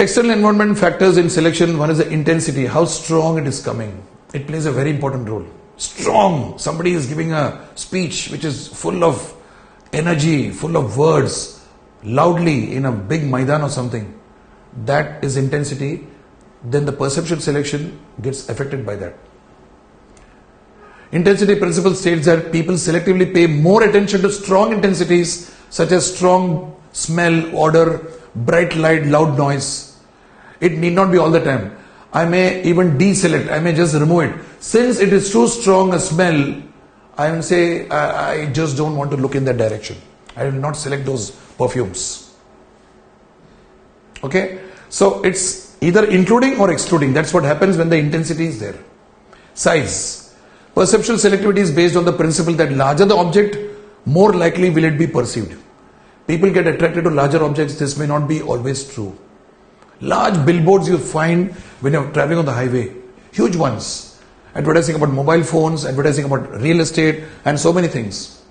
External environment factors in selection. One is the intensity, how strong it is coming. It plays a very important role. Strong. Somebody is giving a speech which is full of energy, full of words, loudly in a big maidan or something. That is intensity. Then the perceptual selection gets affected by that. Intensity principle states that people selectively pay more attention to strong intensities such as strong smell, odor, bright light, loud noise. It need not be all the time. I may even deselect. I may just remove it. Since it is too strong a smell, I will say I just don't want to look in that direction. I will not select those perfumes. Okay? So it's either including or excluding. That's what happens when the intensity is there. Size. Perceptual selectivity is based on the principle that larger the object, more likely will it be perceived. People get attracted to larger objects. This may not be always true. Large billboards you find when you're traveling on the highway. Huge ones. Advertising about mobile phones, advertising about real estate and so many things.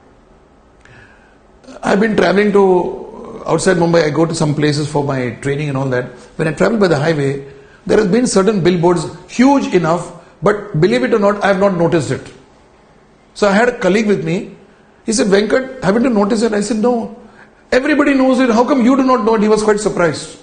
I've been traveling to outside Mumbai. I go to some places for my training and all that. When I travel by the highway, there has been certain billboards huge enough, but believe it or not, I have not noticed it. So I had a colleague with me. He said, Venkat, haven't you noticed it? I said, no. Everybody knows it. How come you do not know it? He was quite surprised.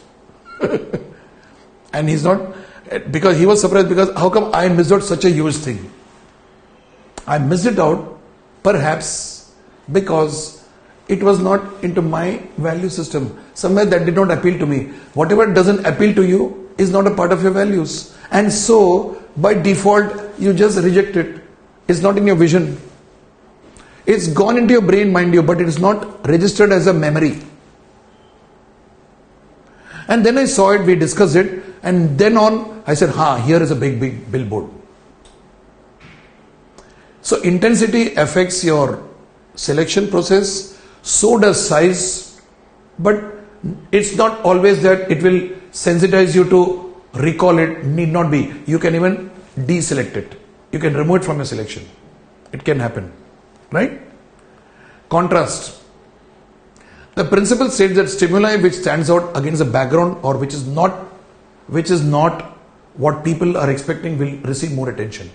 And he's not, because he was surprised because how come I missed out such a huge thing? I missed it out perhaps because it was not into my value system. Somewhere that did not appeal to me. Whatever doesn't appeal to you is not a part of your values. And so by default you just reject it. It's not in your vision. It's gone into your brain, mind you, but it is not registered as a memory. And then I saw it, we discussed it, and then on I said, here is a big billboard. So intensity affects your selection process, so does size, but it's not always that it will sensitize you to recall it, need not be. You can even deselect it. You can remove it from your selection. It can happen. Right? Contrast. The principle states that stimuli which stands out against the background or which is not what people are expecting will receive more attention.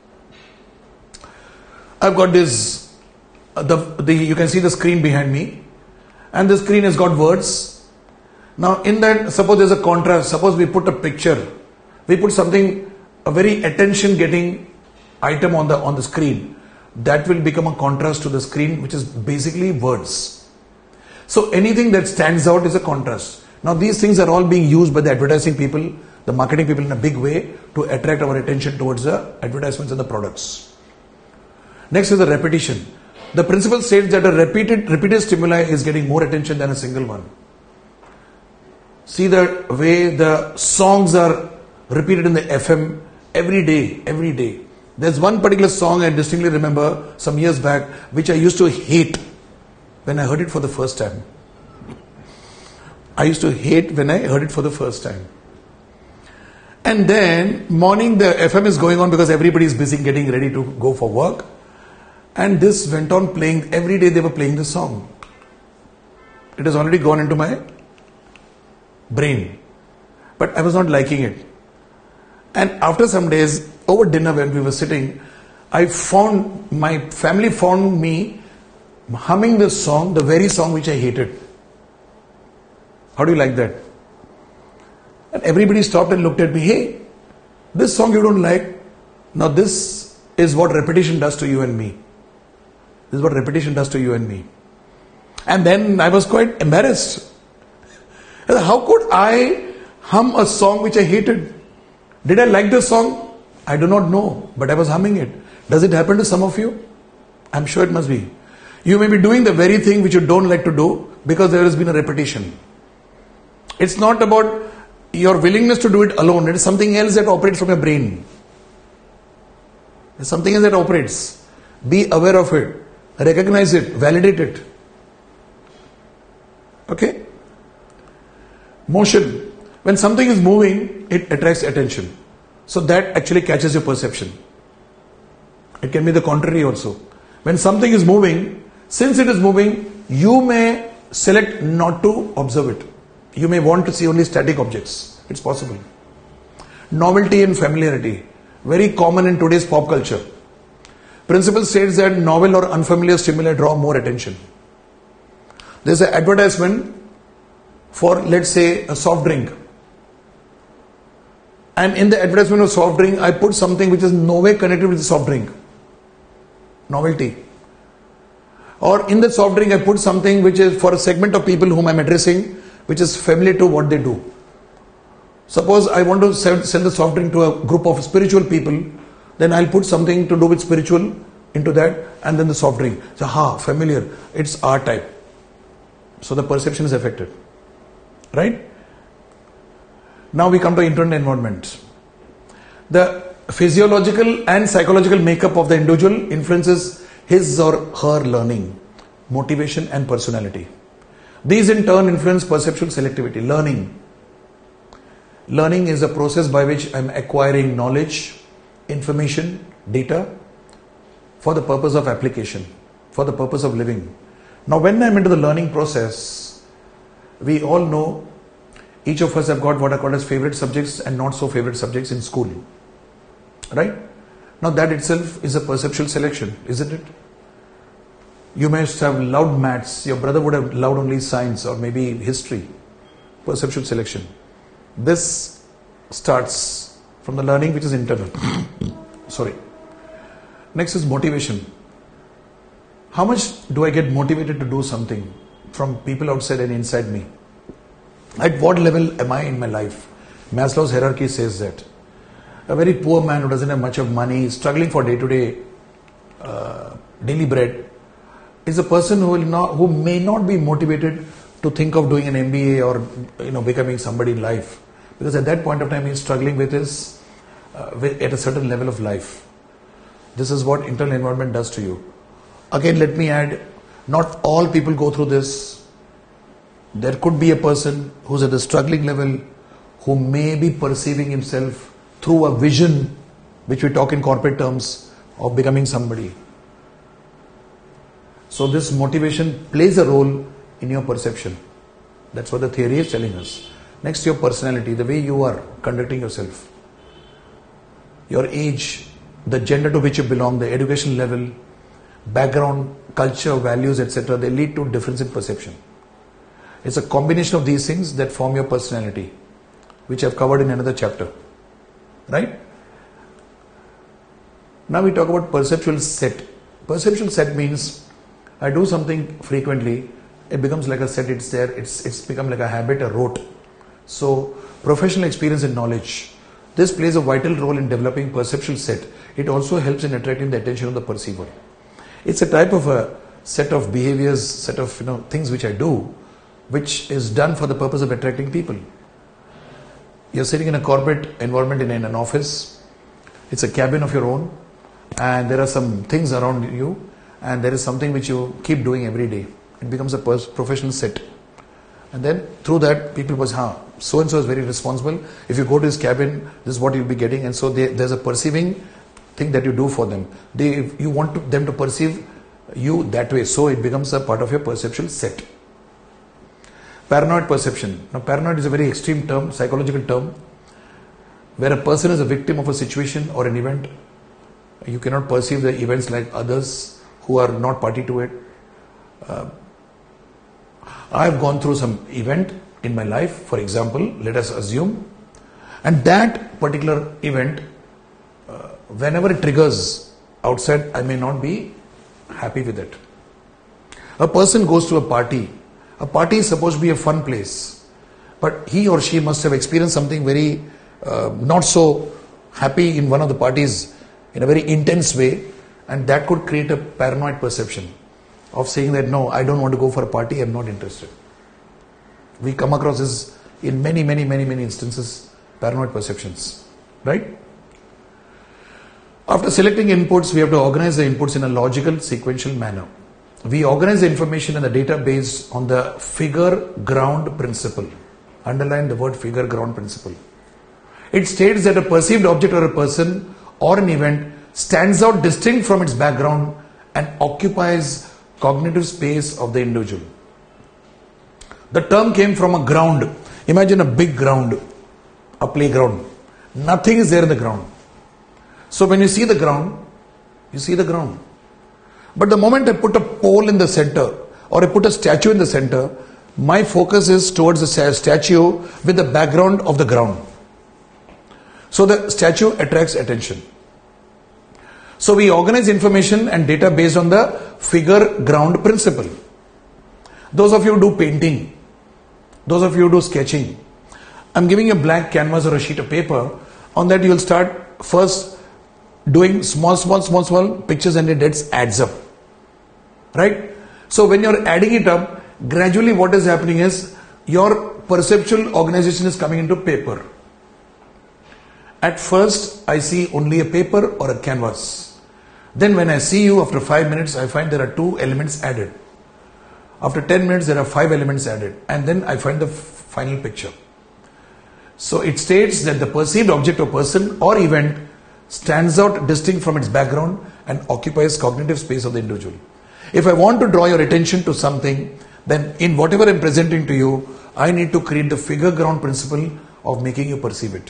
I've got this, you can see the screen behind me, and the screen has got words. Now in that, suppose there's a contrast, suppose we put a picture, we put something, a very attention getting item on the screen, that will become a contrast to the screen, which is basically words. So anything that stands out is a contrast. Now these things are all being used by the advertising people, the marketing people in a big way to attract our attention towards the advertisements and the products. Next is the repetition. The principle states that a repeated stimuli is getting more attention than a single one. See the way the songs are repeated in the FM every day. There's one particular song I distinctly remember some years back, which I used to hate when I heard it for the first time. I used to hate when I heard it for the first time. And then morning the FM is going on because everybody is busy getting ready to go for work. And this went on playing, every day they were playing the song. It has already gone into my brain. But I was not liking it. And after some days, over dinner when we were sitting, my family found me humming this song, the very song which I hated. How do you like that? And everybody stopped and looked at me. Hey, this song you don't like. Now this is what repetition does to you and me. This is what repetition does to you and me. And then I was quite embarrassed. How could I hum a song which I hated? Did I like this song? I do not know, but I was humming it. Does it happen to some of you? I'm sure it must be. You may be doing the very thing which you don't like to do because there has been a repetition. It's not about your willingness to do it alone. It is something else that operates from your brain. There's something else that operates. Be aware of it. Recognize it. Validate it. Okay? Motion. When something is moving, it attracts attention. So that actually catches your perception. It can be the contrary also. When something is moving, since it is moving, you may select not to observe it. You may want to see only static objects. It's possible. Novelty and familiarity, very common in today's pop culture. Principle states that novel or unfamiliar stimuli draw more attention. There's an advertisement for, let's say, a soft drink. And in the advertisement of soft drink, I put something which is no way connected with the soft drink. Novelty. Or in the soft drink, I put something which is for a segment of people whom I'm addressing, which is familiar to what they do. Suppose I want to sell the soft drink to a group of spiritual people, then I'll put something to do with spiritual into that, and then the soft drink. So, familiar. It's our type. So the perception is affected. Right? Now we come to internal environment. The physiological and psychological makeup of the individual influences his or her learning, motivation and personality. These in turn influence perceptual selectivity. Learning is a process by which I'm acquiring knowledge, information, data for the purpose of application, for the purpose of living. Now when I'm into the learning process, we all know each of us have got what are called as favorite subjects and not so favorite subjects in school. Right? Now that itself is a perceptual selection, isn't it? You must have loved maths, your brother would have loved only science or maybe history. Perceptual selection. This starts from the learning which is internal. Sorry. Next is motivation. How much do I get motivated to do something from people outside and inside me? At what level am I in my life? Maslow's hierarchy says that. A very poor man who doesn't have much of money, struggling for day-to-day daily bread, is a person who may not be motivated to think of doing an MBA or becoming somebody in life, because at that point of time he is struggling with his at a certain level of life. This is what internal environment does to you. Again, let me add, not all people go through this. There could be a person who's at the struggling level who may be perceiving himself through a vision, which we talk in corporate terms, of becoming somebody. So this motivation plays a role in your perception. That's what the theory is telling us. Next, your personality, the way you are conducting yourself. Your age, the gender to which you belong, the education level, background, culture, values, etc. They lead to difference in perception. It's a combination of these things that form your personality, which I've covered in another chapter. Right? Now we talk about perceptual set. Perceptual set means I do something frequently, it becomes like a set, it's there, it's become like a habit, a rote. So professional experience and knowledge, this plays a vital role in developing perceptual set. It also helps in attracting the attention of the perceiver. It's a type of a set of behaviors, set of things which I do, which is done for the purpose of attracting people. You're sitting in a corporate environment in an office, it's a cabin of your own, and there are some things around you, and there is something which you keep doing every day. It becomes a professional set. And then through that, people was, so and so is very responsible. If you go to his cabin, this is what you'll be getting. And so there's a perceiving thing that you do for them. You want them to perceive you that way. So it becomes a part of your perceptual set. Paranoid perception. Now paranoid is a very extreme term, psychological term, where a person is a victim of a situation or an event. You cannot perceive the events like others who are not party to it. I have gone through some event in my life, for example, let us assume, and that particular event, whenever it triggers outside, I may not be happy with it. A person goes to a party. A party is supposed to be a fun place, but he or she must have experienced something very not so happy in one of the parties in a very intense way, and that could create a paranoid perception of saying that no, I don't want to go for a party, I'm not interested. We come across this in many instances, paranoid perceptions, right? After selecting inputs, we have to organize the inputs in a logical, sequential manner. We organize the information in the data based on the figure ground principle. Underline the word figure ground principle. It states that a perceived object or a person or an event stands out distinct from its background and occupies cognitive space of the individual. The term came from a ground. Imagine a big ground, a playground. Nothing is there in the ground. So when you see the ground, you see the ground. But the moment I put a pole in the center or I put a statue in the center, my focus is towards the statue with the background of the ground. So the statue attracts attention. So we organize information and data based on the figure ground principle. Those of you who do painting, those of you who do sketching, I'm giving you a blank canvas or a sheet of paper. On that you will start first doing small pictures and it adds up. Right? So when you're adding it up, gradually what is happening is your perceptual organization is coming into paper. At first I see only a paper or a canvas. Then when I see you after 5 minutes, I find there are 2 elements added. After 10 minutes there are 5 elements added, and then I find the final picture. So it states that the perceived object or person or event stands out distinct from its background and occupies cognitive space of the individual. If I want to draw your attention to something, then in whatever I'm presenting to you, I need to create the figure ground principle of making you perceive it.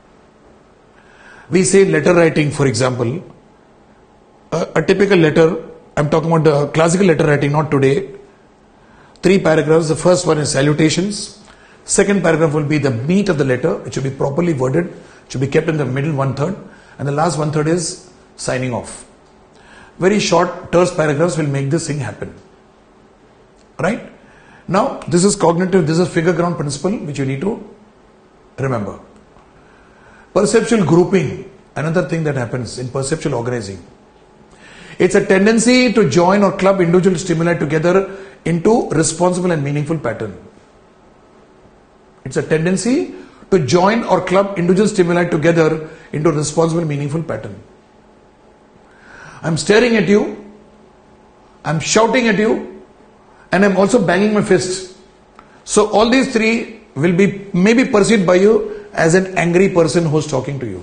We say letter writing, for example, a typical letter, I'm talking about the classical letter writing, not today. 3 paragraphs. The first one is salutations. Second paragraph will be the meat of the letter. It should be properly worded. It should be kept in the middle 1/3. And the last 1/3 is signing off. Very short, terse paragraphs will make this thing happen. Right? Now, this is cognitive, this is figure ground principle which you need to remember. Perceptual grouping, another thing that happens in perceptual organizing. It's a tendency to join or club individual stimuli together into responsible and meaningful pattern. It's a tendency to join or club individual stimuli together into responsible and meaningful pattern. I'm staring at you, I'm shouting at you, and I'm also banging my fist. So all these 3 will be maybe perceived by you as an angry person who's talking to you.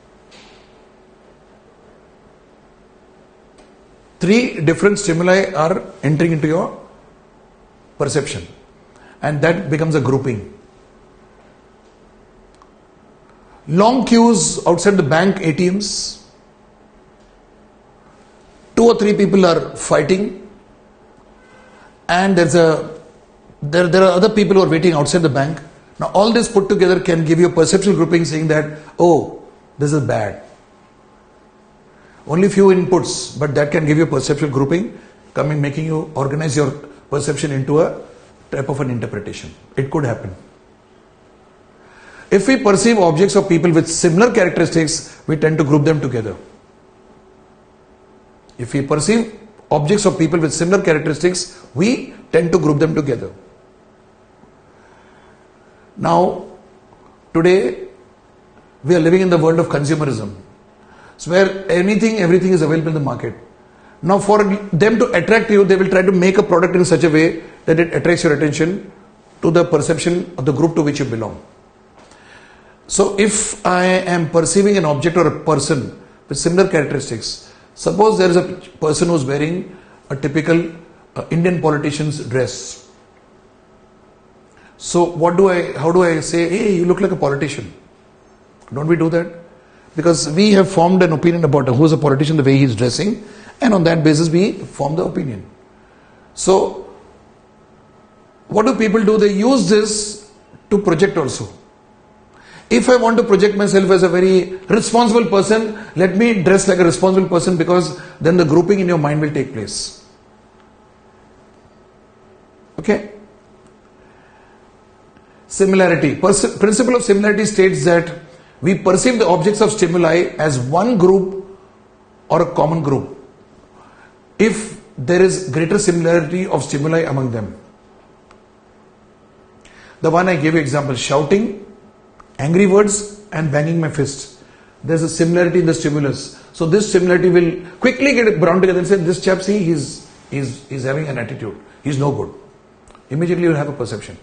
3 different stimuli are entering into your perception, and that becomes a grouping. Long queues outside the bank ATMs. 2 or 3 people are fighting, and there are other people who are waiting outside the bank. Now all this put together can give you a perceptual grouping saying that, oh, this is bad. Only few inputs, but that can give you perceptual grouping, making you organize your perception into a type of an interpretation. It could happen. If we perceive objects or people with similar characteristics, we tend to group them together. If we perceive objects or people with similar characteristics, we tend to group them together. Now, today, we are living in the world of consumerism. So where everything is available in the market. Now for them to attract you, they will try to make a product in such a way that it attracts your attention to the perception of the group to which you belong. So if I am perceiving an object or a person with similar characteristics, suppose there is a person who is wearing a typical Indian politician's dress. So how do I say, hey, you look like a politician? Don't we do that? Because we have formed an opinion about who is a politician, the way he is dressing, and on that basis we form the opinion. So what do people do? They use this to project also. If I want to project myself as a very responsible person, let me dress like a responsible person, because then the grouping in your mind will take place. Okay? Similarity. Principle of similarity states that we perceive the objects of stimuli as one group or a common group if there is greater similarity of stimuli among them. The one I gave you example, shouting, angry words and banging my fist. There's a similarity in the stimulus. So this similarity will quickly get bound together and say, this chap, see, he's having an attitude. He's no good. Immediately you'll have a perception.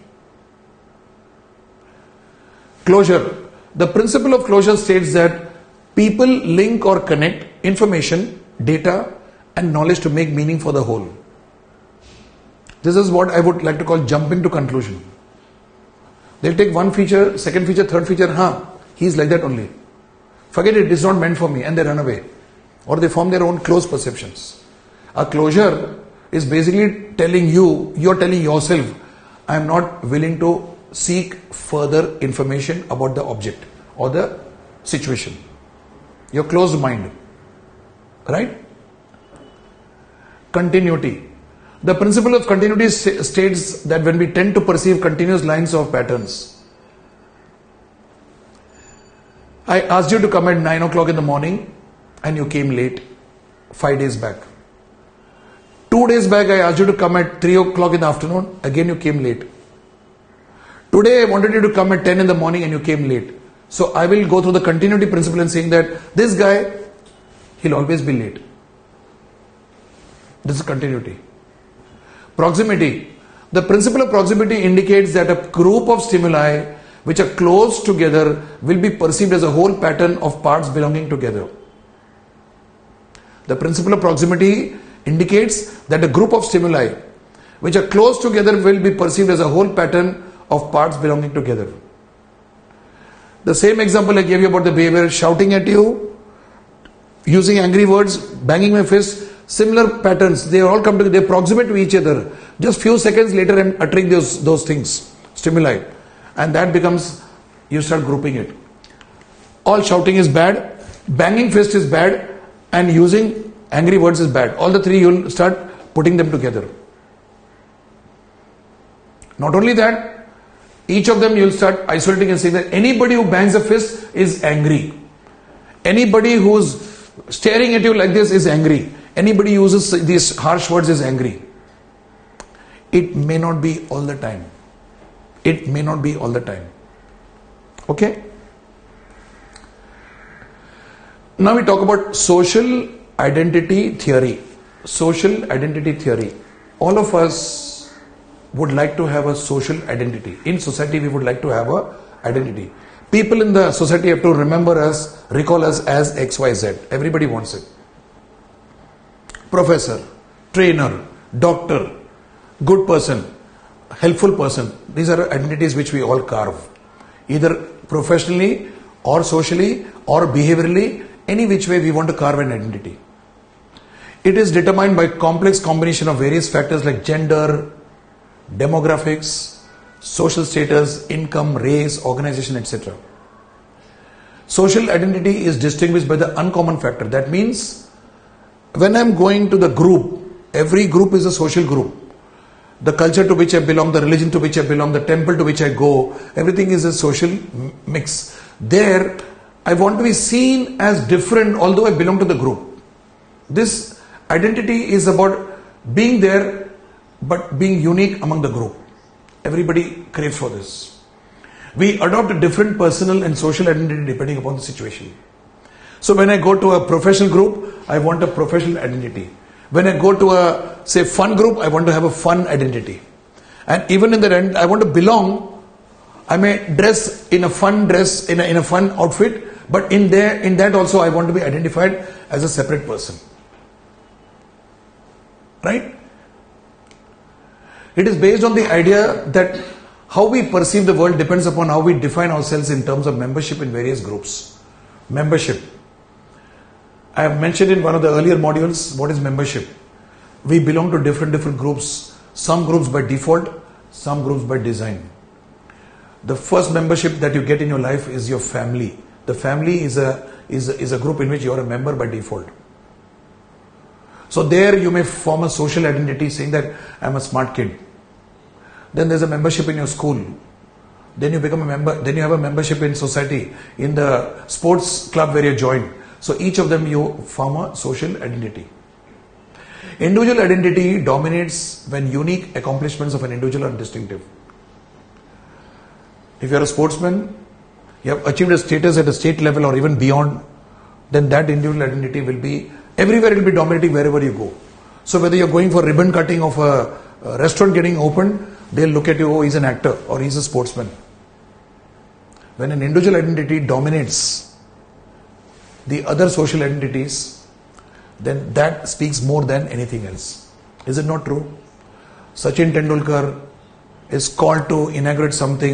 Closure. The principle of closure states that people link or connect information, data and knowledge to make meaning for the whole. This is what I would like to call jumping to conclusion. They'll take one feature, second feature, third feature, he's like that only. Forget it, it's not meant for me, and they run away. Or they form their own closed perceptions. A closure is basically telling you, you're telling yourself, I am not willing to seek further information about the object or the situation. Your closed mind. Right? Continuity. The principle of continuity states that when we tend to perceive continuous lines of patterns. I asked you to come at 9 o'clock in the morning and you came late 5 days back. 2 days back I asked you to come at 3 o'clock in the afternoon, again you came late. Today I wanted you to come at 10 in the morning and you came late. So I will go through the continuity principle and saying that this guy, he'll always be late. This is continuity. Proximity. The principle of proximity indicates that a group of stimuli which are close together will be perceived as a whole pattern of parts belonging together. The principle of proximity indicates that a group of stimuli which are close together will be perceived as a whole pattern of parts belonging together. The same example I gave you about the behavior, shouting at you, using angry words, banging my fist, similar patterns, they all come together, they proximate to each other. Just few seconds later I'm uttering those things, stimuli. And that becomes, you start grouping it. All shouting is bad, banging fist is bad, and using angry words is bad. All the three you'll start putting them together. Not only that, each of them you'll start isolating and saying that anybody who bangs a fist is angry. Anybody who's staring at you like this is angry. Anybody who uses these harsh words is angry. It may not be all the time. It may not be all the time. Okay? Now we talk about social identity theory. Social identity theory. All of us would like to have a social identity. In society, we would like to have a identity. People in the society have to remember us, recall us as XYZ. Everybody wants it. Professor, trainer, doctor, good person, helpful person. These are identities which we all carve. Either professionally or socially or behaviorally, any which way we want to carve an identity. It is determined by complex combination of various factors like gender, demographics, social status, income, race, organization, etc. Social identity is distinguished by the uncommon factor. That means when I'm going to the group, every group is a social group. The culture to which I belong, the religion to which I belong, the temple to which I go, everything is a social mix. There, I want to be seen as different although I belong to the group. This identity is about being there but being unique among the group. Everybody craves for this. We adopt a different personal and social identity depending upon the situation. So when I go to a professional group, I want a professional identity. When I go to a, say, fun group, I want to have a fun identity. And even in the end, I want to belong. I may dress in a fun dress, in a fun outfit, but in that also I want to be identified as a separate person. Right? It is based on the idea that how we perceive the world depends upon how we define ourselves in terms of membership in various groups. Membership. I have mentioned in one of the earlier modules what is membership. We belong to different groups. Some groups by default, some groups by design. The first membership that you get in your life is your family. The family is a group in which you are a member by default. So there you may form a social identity saying that I am a smart kid. Then there's a membership in your school. Then you become a member. Then you have a membership in society, in the sports club where you join. So each of them you form a social identity. Individual identity dominates when unique accomplishments of an individual are distinctive. If you are a sportsman, you have achieved a status at a state level or even beyond, then that individual identity will be everywhere, it will be dominating wherever you go. So whether you're going for ribbon cutting of a restaurant getting opened, they'll look at you, oh, he's an actor or he's a sportsman. When an individual identity dominates the other social identities, then that speaks more than anything else. Is it not true? Sachin Tendulkar is called to inaugurate something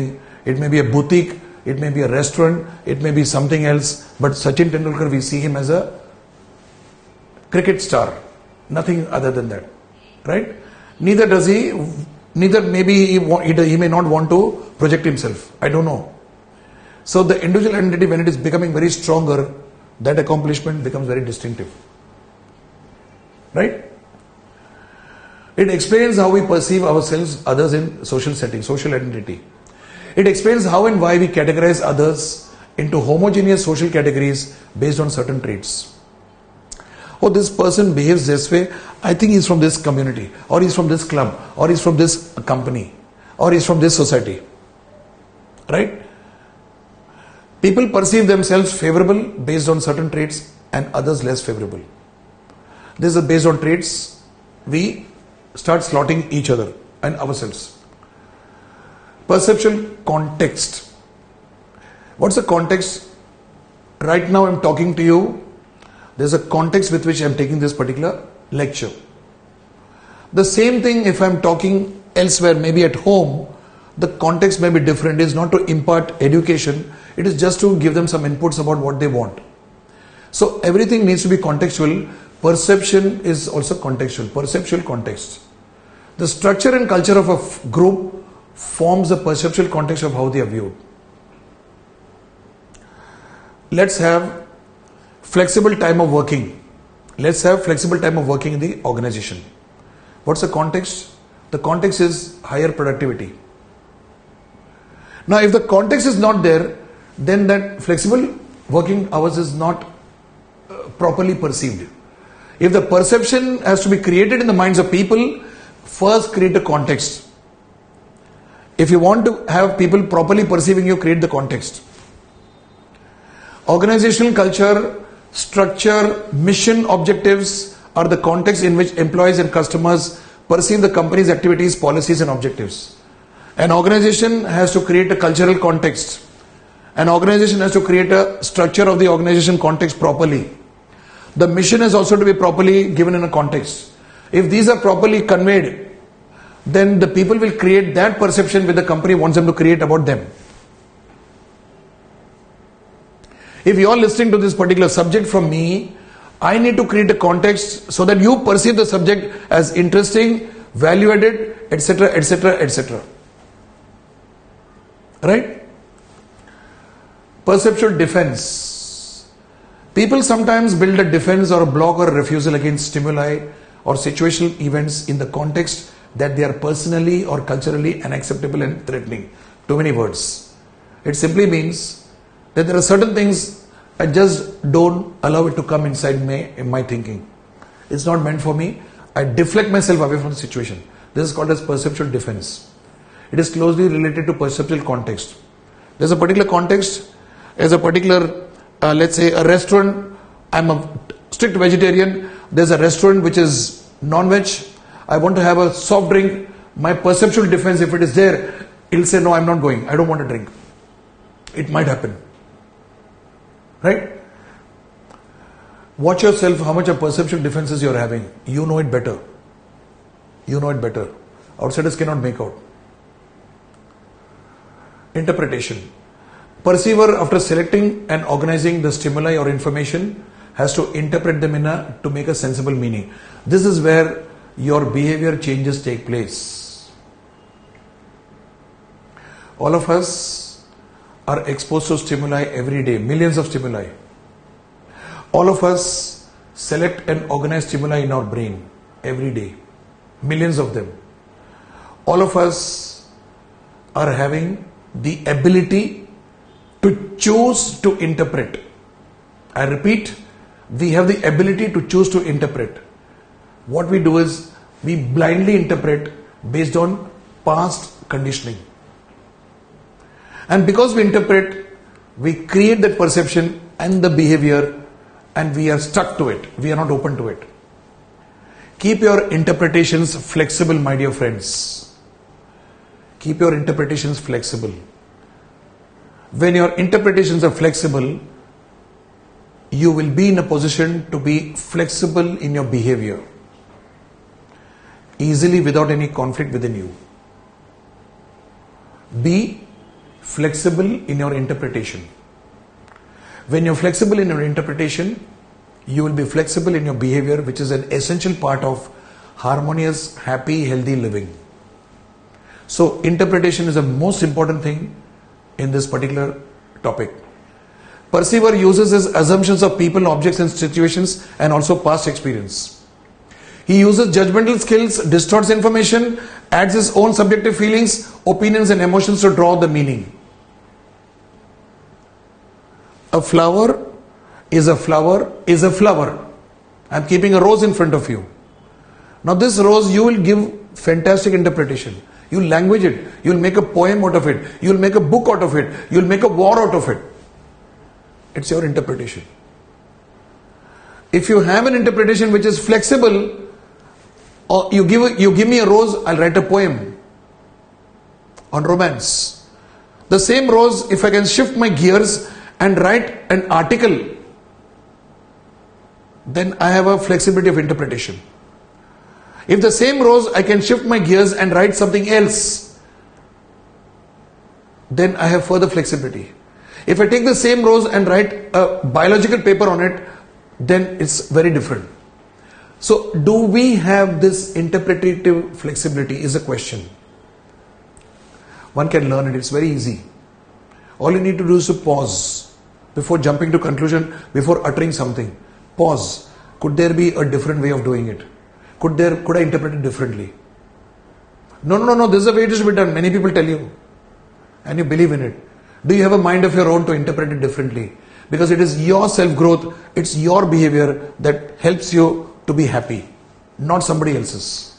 it may be a boutique, it may be a restaurant, it may be something else, but Sachin Tendulkar, we see him as a cricket star, nothing other than that, right? Neither maybe he may not want to project himself, I don't know. So the individual identity, when it is becoming very stronger, that accomplishment becomes very distinctive, right? It explains how we perceive ourselves, others in social settings, social identity. It explains how and why we categorize others into homogeneous social categories based on certain traits. Oh, this person behaves this way, I think he's from this community, or he's from this club, or he's from this company, or he's from this society. Right? People perceive themselves favorable based on certain traits and others less favorable. This is based on traits, we start slotting each other and ourselves. Perceptual context. What's the context? Right now I'm talking to you. There's a context with which I'm taking this particular lecture. The same thing if I'm talking elsewhere, maybe at home, the context may be different. It is not to impart education. It is just to give them some inputs about what they want. So everything needs to be contextual. Perception is also contextual. Perceptual context. The structure and culture of a group forms the perceptual context of how they are viewed. Let's have flexible time of working. Let's have flexible time of working in the organization. What's the context? The context is higher productivity. Now, if the context is not there, then that flexible working hours is not properly perceived. If the perception has to be created in the minds of people, first create a context. If you want to have people properly perceiving you, create the context. Organizational culture, structure, mission, objectives are the context in which employees and customers perceive the company's activities, policies and objectives. An organization has to create a cultural context. An organization has to create a structure of the organization context properly. The mission is also to be properly given in a context. If these are properly conveyed, then the people will create that perception which the company wants them to create about them. If you are listening to this particular subject from me, I need to create a context so that you perceive the subject as interesting, value added, etc., etc., etc. Right? Perceptual defense. People sometimes build a defense or a block or a refusal against stimuli or situational events in the context that they are personally or culturally unacceptable and threatening. Too many words. It simply means that there are certain things I just don't allow it to come inside me in my thinking. It's not meant for me. I deflect myself away from the situation. This is called as perceptual defense. It is closely related to perceptual context. There's a particular context, as a particular, let's say a restaurant. I'm a strict vegetarian. There's a restaurant which is non-veg. I want to have a soft drink. My perceptual defense, if it is there, it'll say, no, I'm not going. I don't want to drink. It might happen. Right? Watch yourself how much of perceptual defenses you're having. You know it better. You know it better. Outsiders cannot make out. Interpretation. Perceiver, after selecting and organizing the stimuli or information, has to interpret them to make a sensible meaning. This is where your behavior changes take place. All of us are exposed to stimuli every day, millions of stimuli. All of us select and organize stimuli in our brain every day, millions of them. All of us are having the ability to choose to interpret. I repeat, we have the ability to choose to interpret. What we do is we blindly interpret based on past conditioning. And because we interpret, we create that perception and the behavior, and we are stuck to it. We are not open to it. Keep your interpretations flexible, my dear friends. Keep your interpretations flexible. When your interpretations are flexible, you will be in a position to be flexible in your behavior, easily without any conflict within you. Be flexible in your interpretation. When you're flexible in your interpretation, you will be flexible in your behavior, which is an essential part of harmonious, happy, healthy living. So interpretation is the most important thing in this particular topic. Perceiver uses his assumptions of people, objects and situations and also past experience. He uses judgmental skills, distorts information, adds his own subjective feelings, opinions and emotions to draw the meaning. A flower is a flower is a flower. I'm keeping a rose in front of you. Now this rose, you will give fantastic interpretation. You'll language it. You'll make a poem out of it. You'll make a book out of it. You'll make a war out of it. It's your interpretation. If you have an interpretation which is flexible, or you give me a rose, I'll write a poem on romance. The same rose, if I can shift my gears and write an article, then I have a flexibility of interpretation. If the same rose, I can shift my gears and write something else, then I have further flexibility. If I take the same rose and write a biological paper on it, then it's very different. So, do we have this interpretative flexibility is a question. One can learn it, it's very easy. All you need to do is to pause before jumping to conclusion, before uttering something. Pause. Could there be a different way of doing it? Could I interpret it differently? No, this is the way it should be done. Many people tell you. And you believe in it. Do you have a mind of your own to interpret it differently? Because it is your self-growth, it's your behavior that helps you to be happy, not somebody else's.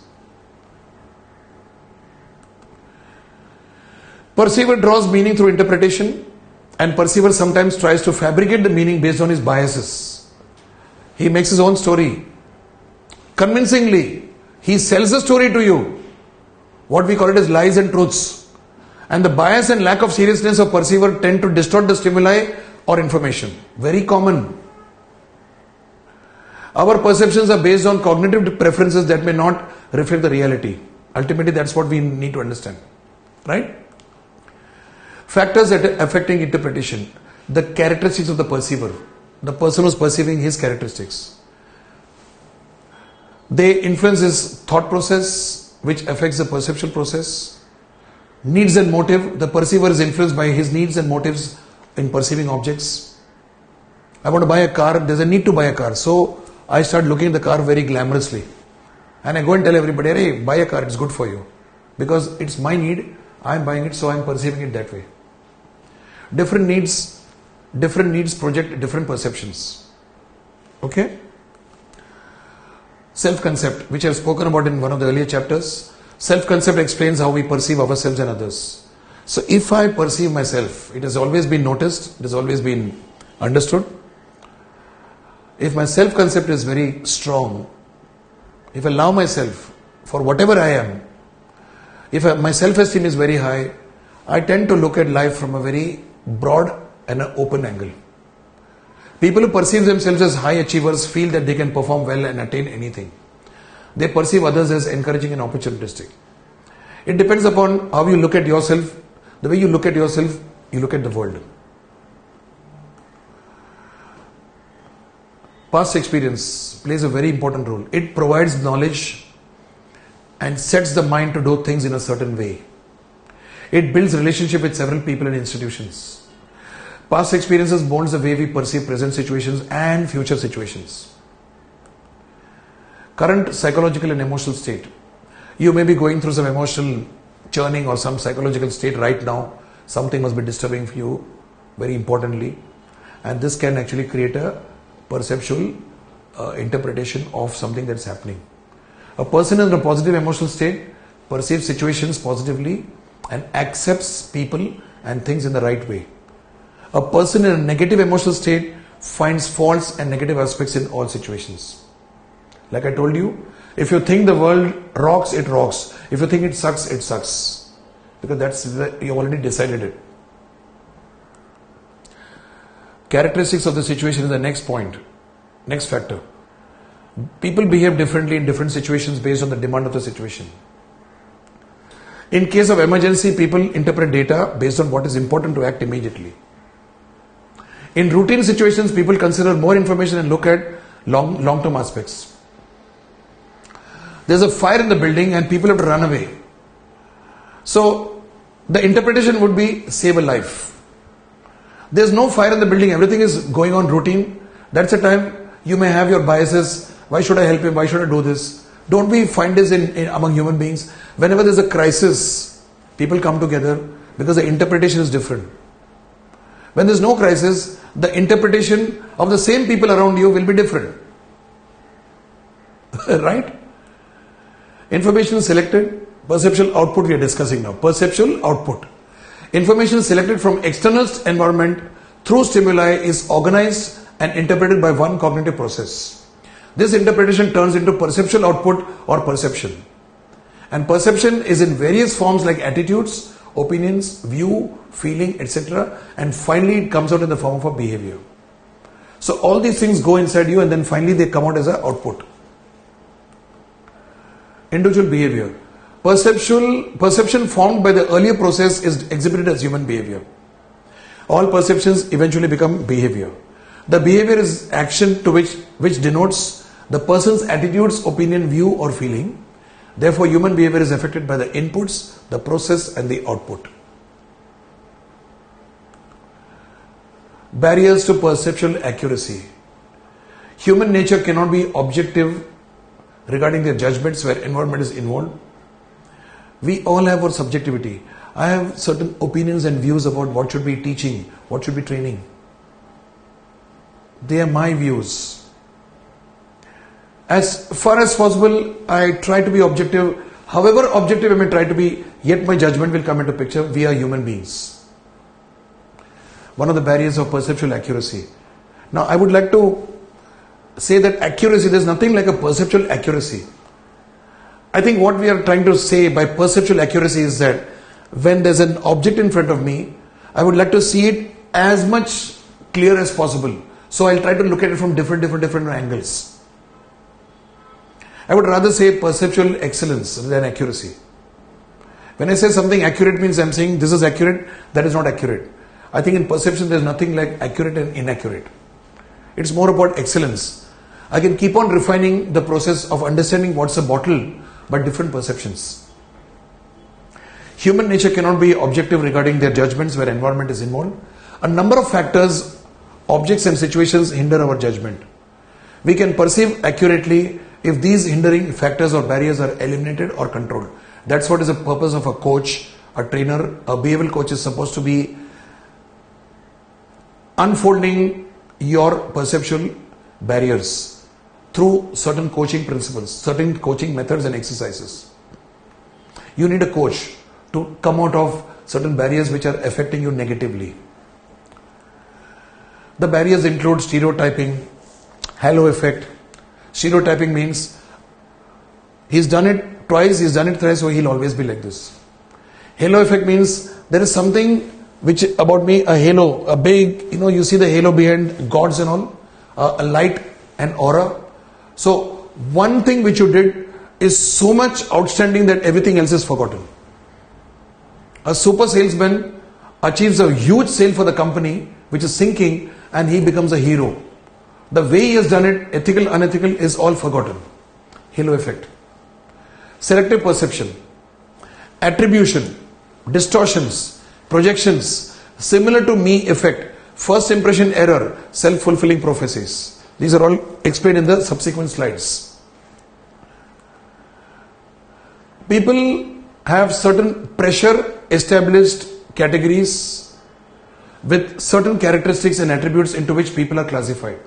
Perceiver draws meaning through interpretation, and perceiver sometimes tries to fabricate the meaning based on his biases. He makes his own story. Convincingly, he sells the story to you. What we call it as lies and truths. And the bias and lack of seriousness of perceiver tend to distort the stimuli or information. Very common. Our perceptions are based on cognitive preferences that may not reflect the reality. Ultimately, that's what we need to understand. Right? Factors that are affecting interpretation. The characteristics of the perceiver. The person who's perceiving his characteristics. They influence his thought process, which affects the perceptual process. Needs and motive. The perceiver is influenced by his needs and motives in perceiving objects. I want to buy a car. There's a need to buy a car. So I start looking at the car very glamorously. And I go and tell everybody, hey, buy a car. It's good for you. Because it's my need. I'm buying it, so I'm perceiving it that way. Different needs project different perceptions. Okay? Self-concept, which I've spoken about in one of the earlier chapters. Self-concept explains how we perceive ourselves and others. So if I perceive myself, it has always been noticed, it has always been understood. If my self-concept is very strong, if I allow myself for whatever I am, if my self-esteem is very high, I tend to look at life from a very broad and an open angle. People who perceive themselves as high achievers feel that they can perform well and attain anything. They perceive others as encouraging and opportunistic. It depends upon how you look at yourself. The way you look at yourself, you look at the world. Past experience plays a very important role. It provides knowledge and sets the mind to do things in a certain way. It builds relationship with several people and institutions. Past experiences bonds the way we perceive present situations and future situations. Current psychological and emotional state. You may be going through some emotional churning or some psychological state right now. Something must be disturbing for you very importantly. And this can actually create a perceptual interpretation of something that's happening. A person in a positive emotional state perceives situations positively and accepts people and things in the right way. A person in a negative emotional state finds faults and negative aspects in all situations. Like I told you, if you think the world rocks, it rocks. If you think it sucks, it sucks. Because you already decided it. Characteristics of the situation is the next point. Next factor. People behave differently in different situations based on the demand of the situation. In case of emergency, people interpret data based on what is important to act immediately. In routine situations, people consider more information and look at long-term aspects. There's a fire in the building and people have to run away. So the interpretation would be save a life. There's no fire in the building, everything is going on routine. That's a time you may have your biases. Why should I help him? Why should I do this? Don't we find this in among human beings? Whenever there's a crisis, people come together because the interpretation is different. When there's no crisis, the interpretation of the same people around you will be different. Right? Information selected, perceptual output we are discussing now. Perceptual output. Information selected from external environment through stimuli is organized and interpreted by one cognitive process. This interpretation turns into perceptual output or perception. And perception is in various forms like attitudes, opinions, view, feeling, etc. And finally it comes out in the form of a behavior. So all these things go inside you and then finally they come out as an output. Individual behavior. Perception formed by the earlier process is exhibited as human behavior. All perceptions eventually become behavior. The behavior is action to which denotes the person's attitudes, opinion, view or feeling. Therefore, human behavior is affected by the inputs, the process and the output. Barriers to perceptual accuracy. Human nature cannot be objective regarding their judgments where environment is involved. We all have our subjectivity. I have certain opinions and views about what should be teaching, what should be training. They are my views. As far as possible, I try to be objective. However objective I may try to be, yet my judgment will come into picture. We are human beings. One of the barriers of perceptual accuracy. Now, I would like to say that accuracy, there's nothing like a perceptual accuracy. I think what we are trying to say by perceptual accuracy is that when there's an object in front of me, I would like to see it as much clear as possible. So I'll try to look at it from different angles. I would rather say perceptual excellence than accuracy. When I say something accurate means I'm saying this is accurate, that is not accurate. I think in perception there's nothing like accurate and inaccurate. It's more about excellence. I can keep on refining the process of understanding what's a bottle, but different perceptions. Human nature cannot be objective regarding their judgments where environment is involved. A number of factors, objects and situations hinder our judgment. We can perceive accurately if these hindering factors or barriers are eliminated or controlled. That's what is the purpose of a coach, a trainer. A behavioral coach is supposed to be unfolding your perceptual barriers through certain coaching principles, certain coaching methods and exercises. You need a coach to come out of certain barriers which are affecting you negatively. The barriers include stereotyping, halo effect. Stereotyping means he's done it twice, he's done it thrice, so he'll always be like this. Halo effect means there is something which about me, a halo, a big, you see the halo behind gods and all, a light and aura. So one thing which you did is so much outstanding that everything else is forgotten. A super salesman achieves a huge sale for the company which is sinking and he becomes a hero. The way he has done it, ethical, unethical, is all forgotten. Halo effect. Selective perception. Attribution. Distortions. Projections. Similar to me effect. First impression error. Self-fulfilling prophecies. These are all explained in the subsequent slides. People have certain pressure established categories with certain characteristics and attributes into which people are classified.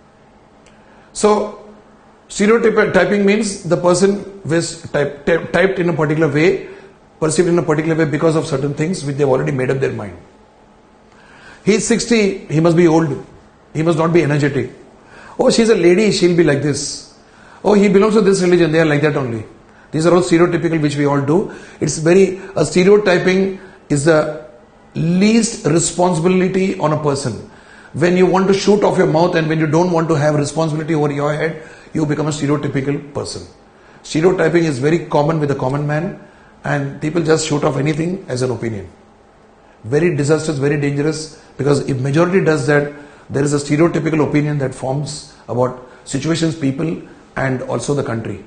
So, stereotyping means the person was typed in a particular way, perceived in a particular way because of certain things which they've already made up their mind. He's 60, he must be old, he must not be energetic. Oh, she's a lady, she'll be like this. Oh, he belongs to this religion, they are like that only. These are all stereotypical which we all do. A stereotyping is the least responsibility on a person. When you want to shoot off your mouth and when you don't want to have responsibility over your head, you become a stereotypical person. Stereotyping is very common with the common man and people just shoot off anything as an opinion. Very disastrous, very dangerous, because if majority does that, there is a stereotypical opinion that forms about situations, people, and also the country.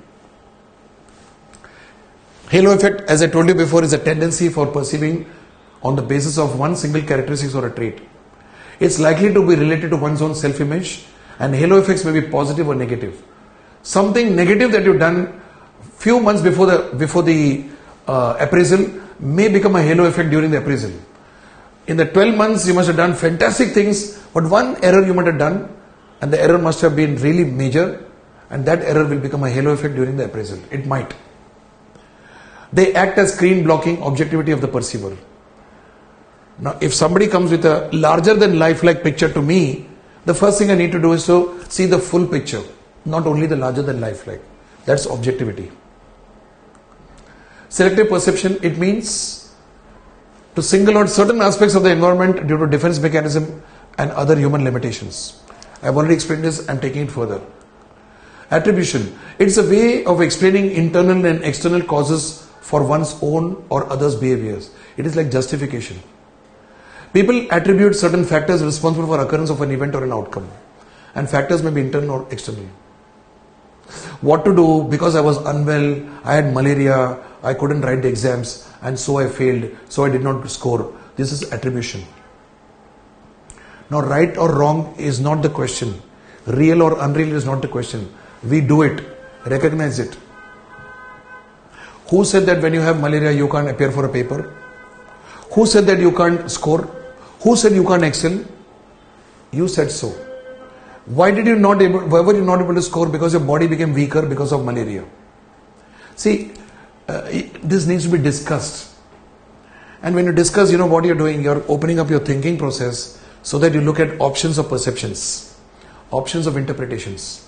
Halo effect, as I told you before, is a tendency for perceiving on the basis of one single characteristic or a trait. It's likely to be related to one's own self-image, and halo effects may be positive or negative. Something negative that you've done few months before the appraisal may become a halo effect during the appraisal. In the 12 months, you must have done fantastic things, but one error you might have done, and the error must have been really major, and that error will become a halo effect during the appraisal. It might. They act as screen blocking objectivity of the perceiver. Now, if somebody comes with a larger than lifelike picture to me, the first thing I need to do is to see the full picture, not only the larger than lifelike. That's objectivity. Selective perception, it means to single out certain aspects of the environment due to defense mechanism and other human limitations. I've already explained this, I'm taking it further. Attribution, it's a way of explaining internal and external causes for one's own or others' behaviors. It is like justification. People attribute certain factors responsible for occurrence of an event or an outcome, and factors may be internal or external. What to do? Because I was unwell, I had malaria, I couldn't write the exams, and so I failed, so I did not score. This is attribution. Now, right or wrong is not the question. Real or unreal is not the question. We do it. Recognize it. Who said that when you have malaria you can't appear for a paper? Who said that you can't score? Who said you can't excel? You said so. Why were you not able to score? Because your body became weaker because of malaria. See, this needs to be discussed. And when you discuss, you know what you're doing, you're opening up your thinking process so that you look at options of perceptions, options of interpretations.